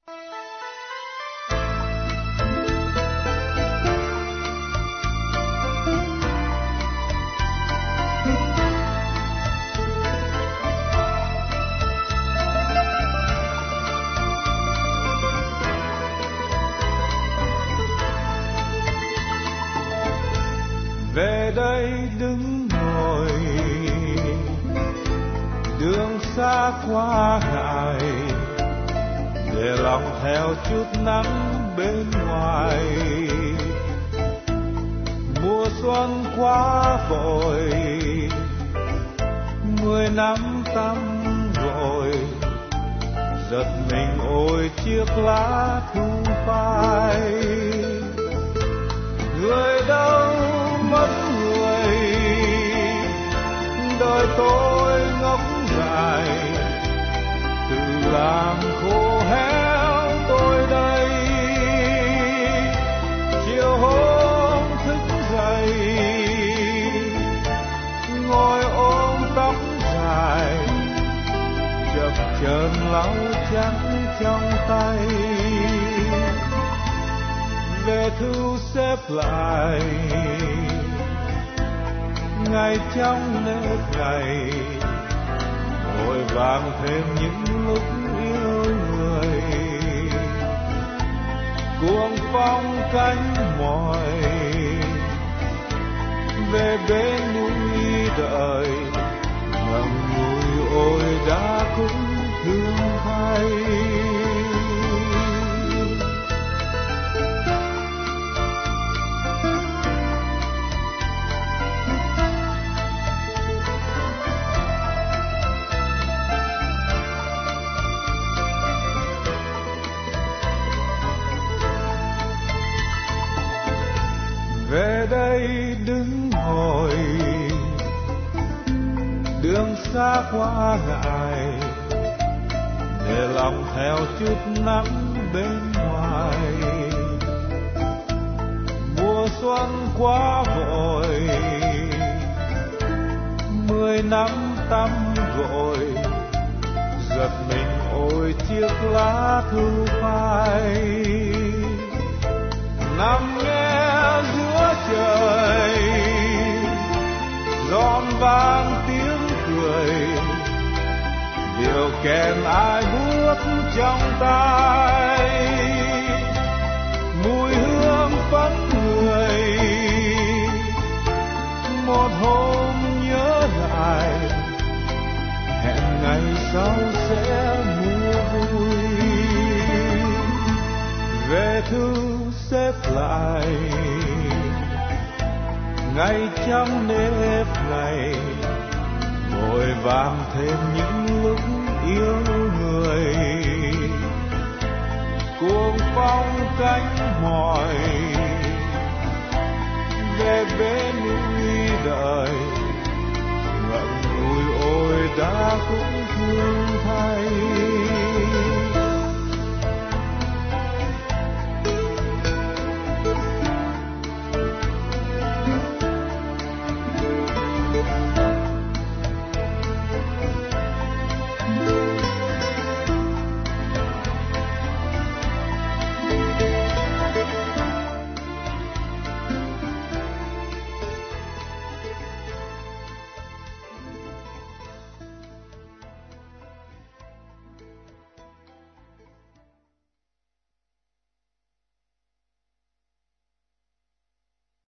Về đây đứng ngồi, đường xa quá ngại, để lòng theo chút nắng bên ngoài. Mùa xuân quá vội, 10 năm tăm rồi, giật mình ôi chiếc lá thu phai. Người đâu mất người, đời tôi ngốc dại, từ làm khô héo tôi đây. Chiều hôm thức dậy, ngồi ôm tóc dài, chập chờn lau trắng trong tay. Về thu xếp lại ngày trong nếp ngày, vội vàng thêm những lúc yêu người. Cuồng phong cánh mỏi về bên núi đợi, ngậm ngùi ôi đã cũng thương thay. Về đây đứng ngồi, đường xa quá ngại, để lòng theo chút nắng bên ngoài. Mùa xuân quá vội, 10 năm tăm rồi, giật mình ôi chiếc lá thu phai. Nằm nghe giữa trời, giòn vang tiếng cười, điệu kèn ai buốt trong tai. Mùi hương phấn người, một hôm nhớ lại, hẹn ngày sau sẽ mua vui. Về thu xếp lại ngày trong nếp ngày, vội vàng thêm những lúc yêu người. Cuồng phong cánh mỏi về bên núi đợi, ngậm ngùi ôi đã cũng